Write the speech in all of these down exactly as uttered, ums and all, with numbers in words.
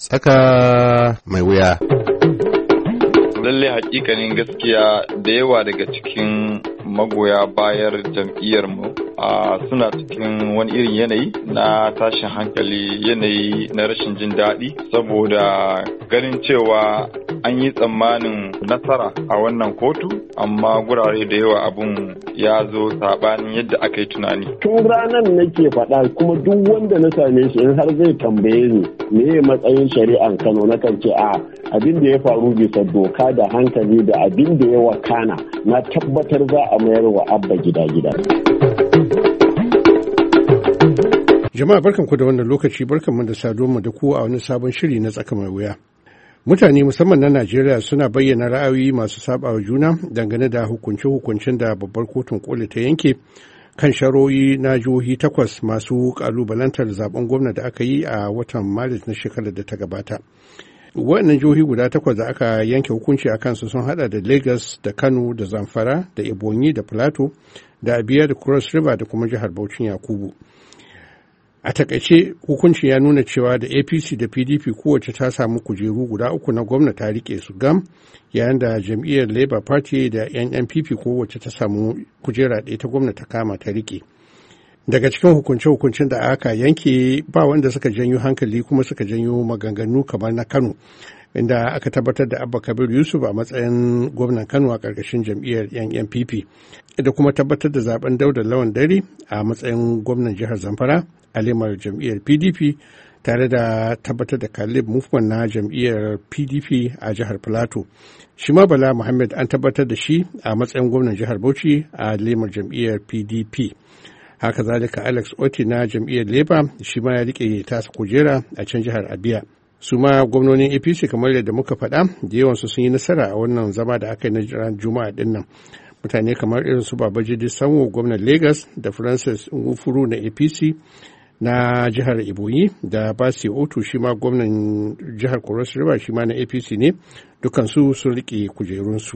Tsaka mai wuya. Lalle hakikanin gaskiya da yawa daga cikin magoya bayar jam'iyyarmu a suna cikin wani irin yanayi na tashin hankali, yanayi na rashin jin daɗi saboda ganin cewa an yi tsammanin nasara a wannan kotu amma gurare da yawa abun ya zo saɓanin yadda aka yi tunani. Tun ranar nake faɗa kuma duk wanda na same shi in har zai tambaye ni me matsayin shari'an Kano na kan ce a abin da ya faru bisa doka da hankali da abin da ya wakana na tabbatar za a mayar wa abba gida-gida. Jama'a barkanku da wannan lokaci, barkanmu da saduwa da ku a wani sabon shiri na tsaka mai wuya. Mutane musamman na Najeriya suna bayyana ra'ayoyi masu sabawa juna dangane da hukunce-hukuncen da babbar kotun koli ta yanke kan sharoyi na jihohi takwas masu kalubalantar zaben gwamna da aka yi a watan Maris na shekarar da ta gabata. Waɗannan jihohi guda takwas da aka yanke hukunci a kansu sun hada da Lagos da Kano da Zamfara da Ebonyi da Plateau da Abia da Cross River da kuma jihar Bauchin Yakubu. A takaice hukuncin ya nuna cewa da A P C da P D P kowace ta samu kujeru guda uku na gwamna ta rike su gam, yayin da jam'iyyar Labour Party da N N P P kowace ta samu kujera ɗaya ta gwamna ta kama ta rike. Daga cikin hukunce-hukuncen da aka yanke ba wanda suka janyo hankali kuma suka janyo maganganu kamar na Kano, inda aka tabbatar da Abba Kabir Yusuf a matsayin gwamnan Kano a ƙarƙashin jam'iyyar N N P P, da kuma tabbatar da zaben Dauda Lawan Dare a matsayin gwamnan jihar Zamfara a lemar jam'iyyar P D P, tare da tabbatar da Caleb Mufman na jam'iyyar P D P a jihar Plateau. Shi ma Bala Muhammad an tabbatar da shi a matsayin gwamnan jihar Bauchi a lemar jam'iyyar P D P. Haka zalika Alex Oti na jam'iyyar Labour shi ma ya rike tasa kujera a can jihar Abia. Su ma gwamnonin A P C kamar yadda muka faɗa da yawansu sun yi nasara a wannan zama da aka yi na ran Juma'a din nan. Mutane kamar irin su Babajide Sanwo gwamnan Lagos da Francis Nwufuru na A P C na jihar Ebonyi da Basi Otu shi ma gwamnan jihar Cross River shi ma na A P C ne, dukansu sun rike kujerunsu.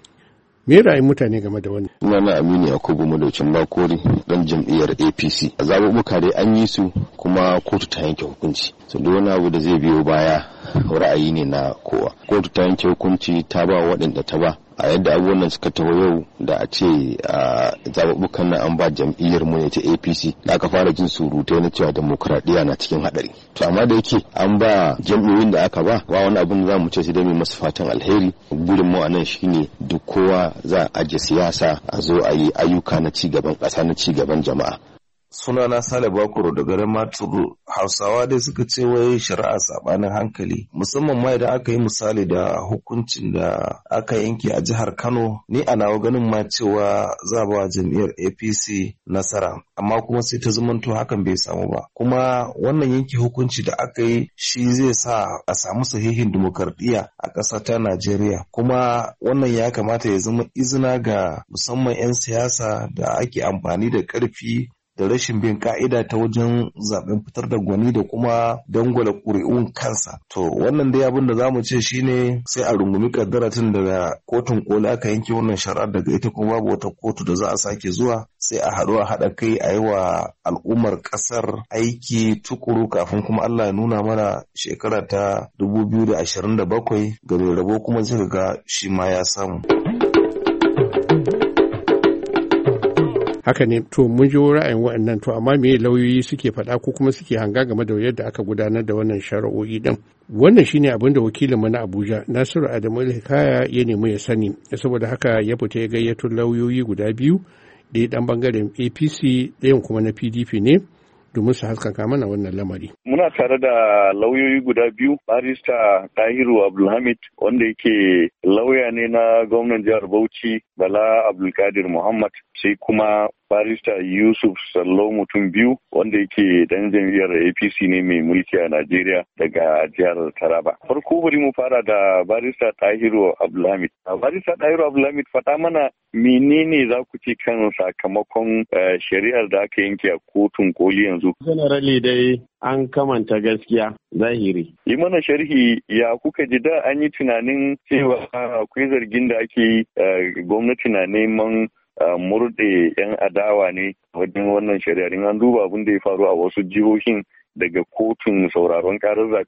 Me ra'ayin mutane game da wannan? Sunana Aminu Yakubu Madaucin Bakori dan jam'iyyar A P C. A zaɓuɓɓuka dai an yi su kuma kotu ta yanke hukunci. So duk wani abu da zai biyo baya ra'ayi ne na kowa. Kotu ta yanke hukunci ta ba waɗanda ta ba. A yadda abubuwan nan suka taho yau da a ce a zaɓuɓɓukan nan an ba jam'iyyar mu ne ta A P C da aka fara jin surutai na cewa demokuraɗiyya na cikin haɗari. To amma da yake an ba jam'iyyoyin da aka ba wa wani abin da za mu ce sai dai mai masu fatan alheri. Burin mu a nan shine duk kowa za a ajiye siyasa a zo a yi ayyuka na ci gaban ƙasa na ci gaban jama'a. Sunana Sale Bakuro da garin Maturu. Hausawa dai suka ce wai shari'a sabanin hankali, musamman ma idan aka yi misali da hukuncin da aka yanke a jihar Kano. Ni a nawa ganin ma cewa za ba jam'iyyar A P C nasara, amma kuma sai ta zamanto hakan bai samu ba. Kuma wannan yanke hukunci da aka yi shi zai sa a samu sahihin dimokuraɗiyya a ƙasa ta Najeriya. Kuma wannan ya kamata ya zama izina ga musamman 'yan siyasa da ake amfani da ƙarfi da rashin bin ka'ida ta wajen zaben fitar da gwani da kuma dangwala ƙuri'un kansa. To wannan dai abin da zamu ce shine sai a rungumi kaddara tun daga kotun koli aka yanke wannan shari'ar, daga ita kuma babu wata kotu da za a sake zuwa, sai a haɗu a haɗa kai a yi wa al'ummar ƙasar aiki tukuru kafin kuma Allah ya nuna mana shekara ta dubu biyu da ashirin da bakwai ga mai rabo kuma zai ga shi ma ya samu. Haka ne, to mun ji ra'ayin waɗannan, to amma me lauyoyi suke faɗa ko kuma suke hanga game da yadda aka gudanar da wannan shari'o'i din? Wannan shine abin da wakilinmu na Abuja Nasiru Adamu Hikaya ya nemi ya sani, saboda haka ya fita ya gayyato lauyoyi guda biyu, ɗaya ɗan bangaren A P C ɗayan kuma na P D P ne, domin su haskaka mana wannan lamari. Muna tare da lauyoyi guda biyu, barista Tahiru Abdulhamid wanda yake lauya ne na gwamnan jihar Bauchi Bala Abdulkadir Muhammad, sai kuma barista Yusuf Sallo mutum biyu wanda yake dan jam'iyyar A P C ne mai mulki a Najeriya daga jihar Taraba. Farko bari mu fara da barista Tahiru Abdulhamid. Barista Tahiru Abdulhamid, faɗa mana menene za ku ce kan sakamakon shari'ar da aka yanke a kotun koli yanzu? Generally dai an kamanta gaskiya zahiri. Yi mana sharhi ya kuka ji da an yi tunanin cewa akwai zargin da ake yi gwamnati na neman murɗe 'yan adawa ne wajen wannan shari'ar. In an duba abin da ya faru a wasu jihohin daga kotun sauraron karar zaɓe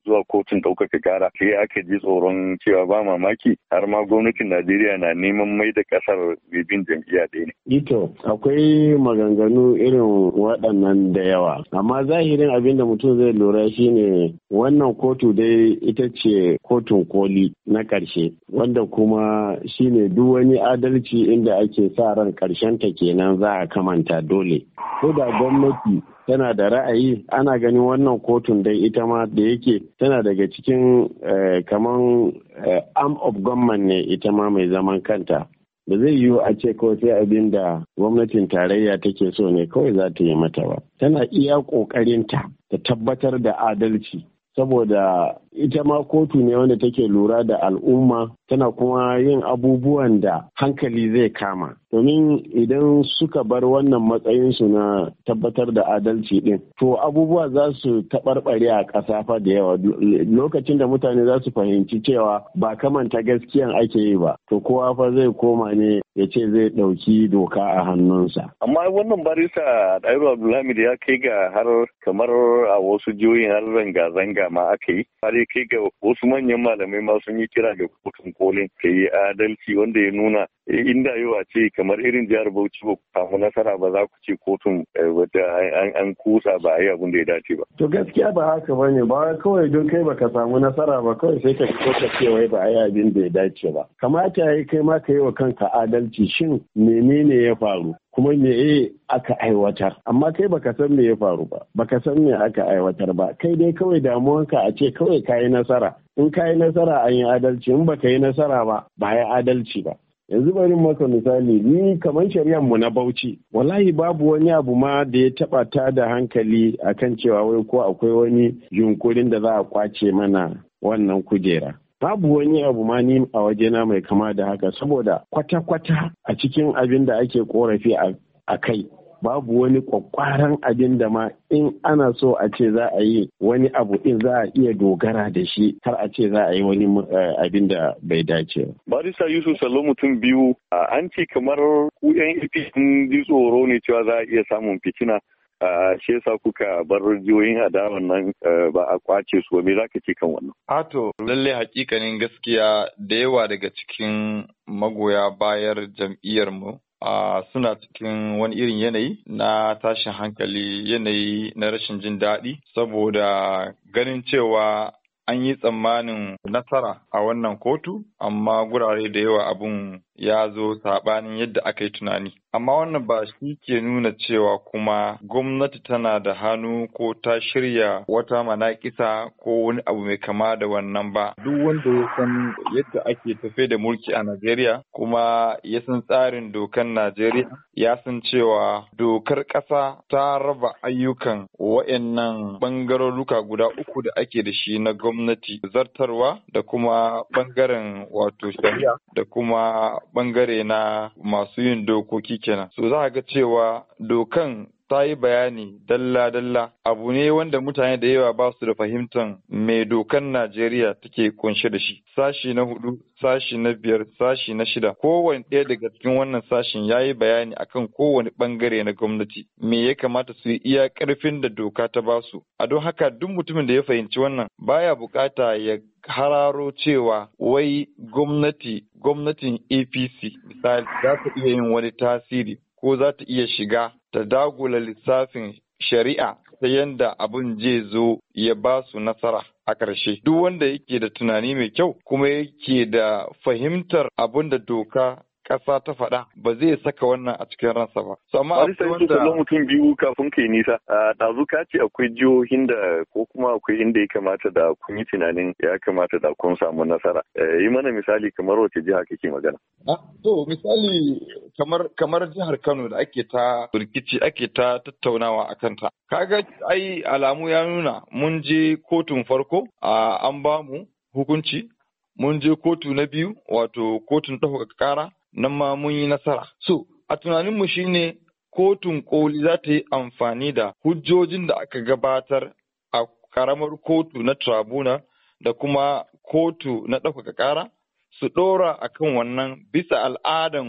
zuwa kotun ɗaukaka ƙara sai aka ji tsoron cewa ba mamaki har ma gwamnatin Najeriya na neman mai da ƙasar bin jam'iyya ɗaya ne. Ito akwai maganganu irin waɗannan da yawa amma zahirin abin da mutum zai lura shine wannan kotu dai ita ce kotun koli na ƙarshe wanda kuma shine duk wani adalci inda ake sa ran ƙarshen ta kenan za a kamanta dole. Ko da gwamnati tana da ra'ayi ana ganin wannan kotun dai ita ma da yake tana daga cikin kaman arm of government ne ita ma mai zaman kanta. Da zai yiwu a ce kawai sai abin da gwamnatin tarayya take so ne kawai za ta yi mata ba. Tana iya ƙoƙarinta ta tabbatar da adalci. Saboda ita ma kotu ne wanda take lura da al'umma tana kuma yin abubuwan da hankali zai kama. Domin idan suka bar wannan matsayinsu na tabbatar da adalci din, to abubuwa za su taɓarɓare a ƙasa fa da yawa. Lokacin da mutane za su fahimci cewa ba kamanta gaskiyan ake yi ba, to kowa fa zai koma ne ya ce zai ɗauki doka a hannunsa. Amma wannan barista Ɗahiru Abdulhamid ya kai ga har kamar a wasu jihohin har zanga-zanga ma aka yi. Har kai ga wasu manyan malamai ma sun yi kira ga kotun kolin ka yi adalci wanda ya nuna inda yau a ce kamar irin jihar Bauchi ba ku samu nasara ba za ku ce kotun wata an kusa ba a yi abin da ya dace ba. To gaskiya ba haka ba ne ba kawai don kai baka samu nasara ba kawai sai ka fito ka ce wai ba a yi abin da ya dace ba. Kamata ya yi kai ma ka yi wa kanka adalci shin menene ya faru? Kuma me aka aiwatar amma kai baka san me ya faru ba baka san me aka aiwatar ba kai dai kawai damuwanka a ce kawai kayi nasara in kayi nasara an yi adalci in baka yi nasara ba ba yi adalci ba. Yanzu bari maka misali ni kamar shari'ar mu na Bauchi wallahi babu wani abu ma da ya taba ta da hankali akan cewa wai ko akwai wani yunkurin da za a kwace mana wannan kujera. Babu wani abu ma ni a wajena mai kama da haka saboda kwata-kwata a cikin abin da ake korafi a kai babu wani kwakwaran abin da ma in ana so a ce za a yi wani abu in za a iya dogara da shi har a ce za a yi wani abin da bai dace. Barista Yusuf Sallo mutum biyu an ce kamar ku yan A P C sun ji tsoro ne cewa za a iya samun fitina. Uh, shi yasa kuka bar jihohin adawan nan uh, ba a kwace su me zaka ce kan wannan? Ato lalle hakikanin gaskiya da yawa daga cikin magoya bayar jam'iyyar mu uh, suna cikin wani irin yanayi na tashin hankali yanayi na rashin jin daɗi saboda ganin cewa an yi tsammanin nasara a wannan kotu amma gurare da yawa abun ya zo saɓanin yadda aka yi tunani. Amma wannan ba shi ke nuna cewa kuma gwamnati tana da hannu ko ta shirya wata manaƙisa ko wani abu mai kama da wannan ba. Duk wanda ya san yadda ake tafe da mulki a Najeriya kuma ya san tsarin dokan Najeriya ya san cewa dokar ƙasa ta raba ayyukan wa'annan ɓangaroruka guda uku da ake da shi na gwamnati zartarwa da kuma ɓangaren wato shari'a da kuma bangare na masu yin dokoki kenan. So za a ga cewa dokan ta yi bayani dalla-dalla abu ne wanda mutane da yawa ba su da fahimtar me dokan Najeriya take kunshe da shi. Sashi na hudu, sashi na biyar, sashi na shida. Kowane ɗaya daga cikin wannan sashin ya yi bayani akan kowane ɓangare na gwamnati. Me ya kamata su yi iya ƙarfin da doka ta ba su. A don haka duk mutumin da ya fahimci wannan baya bukata ya hararo cewa wai gwamnati, gwamnatin A P C misali za ta iya yin wani tasiri ko za ta iya shiga ta dagula lissafin shari'a ta yanda abin zai zo ya ba su nasara a ƙarshe. Duk wanda yake da tunani mai kyau kuma yake da fahimtar abin da doka ƙasa ta faɗa ba zai saka wannan a cikin ransa ba. So amma akwai wanda mutum biyu kafin kai nisa. Ɗazu ka ce akwai jihohin da ko kuma akwai inda ya kamata da kun yi tunanin ya kamata da kun samu nasara. Yi mana misali kamar wace jiha kake magana. To misali kamar kamar jihar Kano da ake ta rikici ake ta tattaunawa a kanta. Kaga ai alamu ya nuna mun je kotun farko an ba mu hukunci. Mun je kotu na biyu wato kotun ɗaukaka ƙara nan ma mun yi nasara. So, a tunaninmu shi ne kotun koli za ta yi amfani da hujjojin da aka gabatar a ƙaramar kotu na tribunal da kuma kotu na ɗaukaka ƙara su ɗora a kan wannan bisa al'adan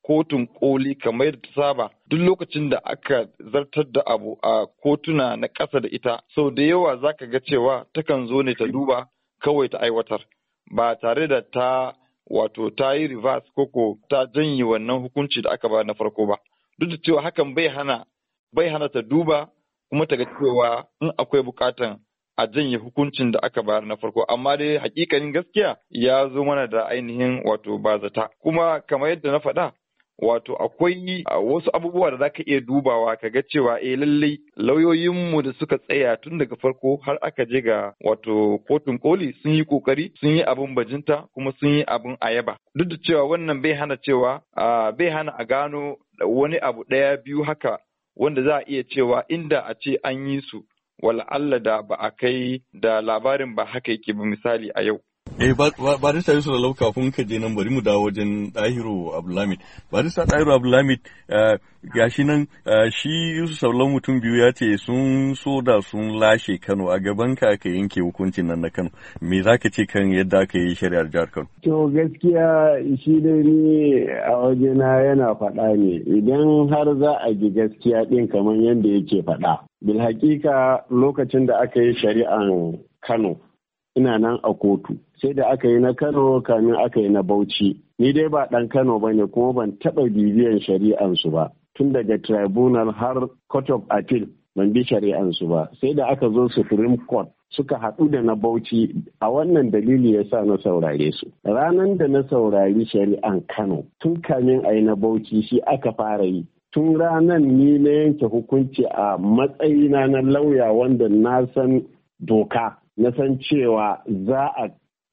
kotun koli kamar yadda ta saba duk lokacin da aka zartar da abu a kotuna na ƙasa da ita sau da yawa za ka ga cewa takan zo ne ta duba kawai ta aiwatar ba tare da ta wato ta yi reverse koko ta janye wannan hukunci da aka ba na farko ba duk da cewa hakan bai hana bai hana ta duba kuma ta ga cewa in akwai bukatan a janye hukuncin da aka bayar na farko amma dai hakikanin gaskiya ya zo mana da ainihin wato bazata kuma kamar yadda na faɗa wato akwai wasu abubuwa da zaka iya dubawa ka ga cewa eh lallai lauyoyinmu da suka tsaya tun daga farko har aka je ga wato kotun koli sun yi kokari sun yi abin bajinta kuma sun yi abin ayaba duk da cewa wannan bai hana cewa bai hana a gano wani abu ɗaya biyu haka wanda za a iya cewa inda a ce an yi su wala Allah da ba a kai da labarin ba haka yake ba misali a yau. Eh barista Yusuf Sallau kafin ka je nan bari mu dawo wajen Dahiru Abdulhamid. Barista Dahiru Abdulhamid gashi nan shi Yusuf Sallau mutum biyu ya ce sun so da sun lashe Kano a gaban ka aka yanke hukuncin nan na Kano. Me zaka ce kan yadda aka yi shari'ar jihar Kano? To gaskiya shi dai ni a wajena yana faɗa ne idan har za a ji gaskiya ɗin kamar yadda yake faɗa. Bil hakika lokacin da aka yi shari'an Kano ina nan a kotu sai da aka yi na Kano kamin aka yi na Bauchi ni dai ba ɗan Kano ba ne kuma ban taɓa bibiyan shari'ansu ba tun daga tribunal har court of appeal ban bi shari'ansu ba sai da aka zo Supreme Court suka haɗu da na Bauchi a wannan dalili ya sa na saurare su ranar da na saurari shari'an Kano tun kamin a yi na Bauchi shi aka fara yi tun ranar ni na yanke hukunci a matsayina na lauya wanda na san doka na san cewa za a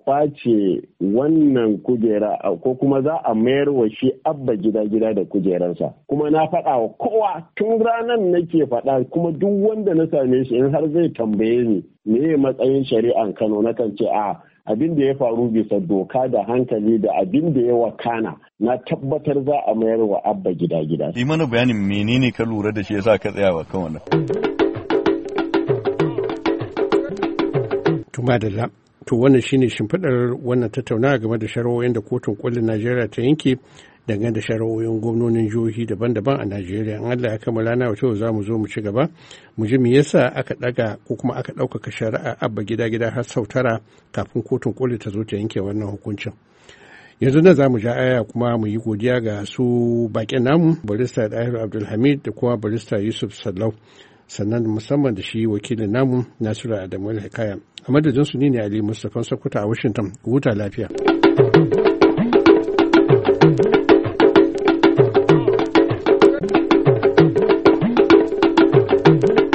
kwace wannan kujera ko kuma za a mayar wa shi abba gida-gida da kujeransa kuma na faɗa wa kowa tun ranar nake faɗa kuma duk wanda na same shi in har zai tambaye ni me matsayin shari'an Kano na kan ce a abin da ya faru bisa doka da hankali da abin da ya wakana na tabbatar za a mayar wa abba gida-gida. Yi mana bayanin menene ka lura da shi yasa ka tsaya wa kan wannan. Tuma da to wannan shine shimfiɗar wannan tattaunawa game da shari'o'in da kotun kolin Najeriya ta yanke dangane da shari'o'in gwamnonin jihohi daban-daban a Najeriya. In Allah ya kammala na wato za mu zo mu ci gaba mu ji me yasa aka daga ko kuma aka ɗaukaka shari'a abba gida-gida har sau tara kafin kotun koli ta zo ta yanke wannan hukuncin. Yanzu nan za mu ja aya kuma mu yi godiya ga su baƙin namu barista Dahiru Abdulhamid da kuma barista Yusuf Sallau sannan musamman da shi wakilin namu Nasiru Adamu Hikaya. A madadin su ne Ali Mustapha Sokoto a Washington. Huta lafiya.